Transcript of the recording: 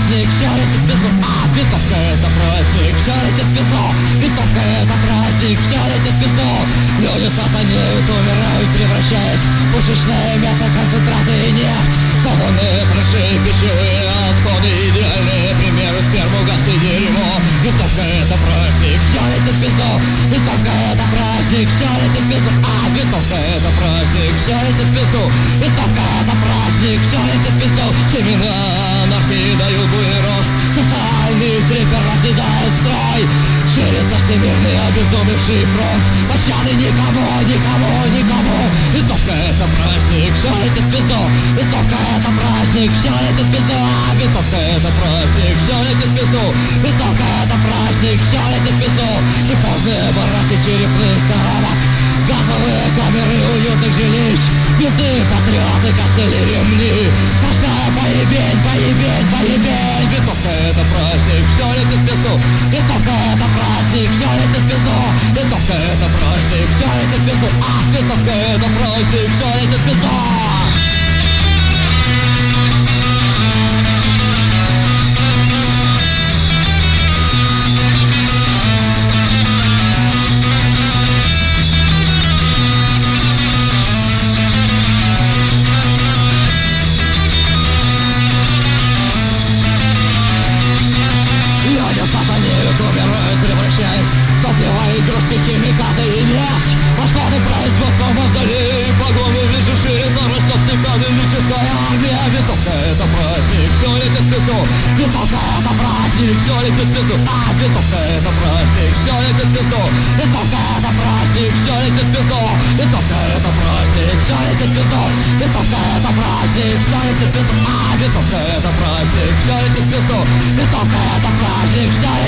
праздник, все летит в пизду. Винтовка это праздник, все летит в пизду. Винтовка это праздник, все летит в пизду. Люди сатанеют, умирают, превращаясь в пушечное мясо, концентраты и нефть. Салонные траншеи, пищевые отходы, идеальные примеры, сперму, газ и дерьмо. Винтовка это праздник, все летит в пизду. Винтовка это праздник, все летит в пизду. Винтовка это праздник, все летит в пизду. Винтовка это праздник, все летит в пизду. Семена анархии дают буйный рост. Социальный трипер разъедает строй. Ширится всемирный обезумевший фронт. Пощады никому, никому, никому. Винтовка это праздник, все летит в пизду. Винтовка это праздник, все летит в пизду. Винтовка это праздник, все летит в пизду. Винтовка это праздник, все летит в пизду. Шифонные бараки черепных коробок, газовые камеры уютных жилищ, менты, патриоты, костыли, ремни. Сплошная поебень, поебень, поебень. Винтовка это праздник, все летит в пизду. Винтовка это праздник, все летит в пизду. Винтовка это праздник, все летит в пизду. Винтовка это праздник, все летит в пизду. Умирают, превращаясь в топливо, игрушки, химикаты и нефть. Расходы производства мавзолеи, погоны вижу ширится, растет цикаденическая армия. Винтовка это праздник, все летит в пизду. Винтовка это праздник, все летит в пизду. Винтовка это праздник, все летит в пизду. Винтовка это праздник, все летит в пизду. Винтовка это праздник, все летит в пизду. Винтовка это праздник, все летит в пизду. Винтовка это праздник, все летит в пизду. Винтовка это праздник, все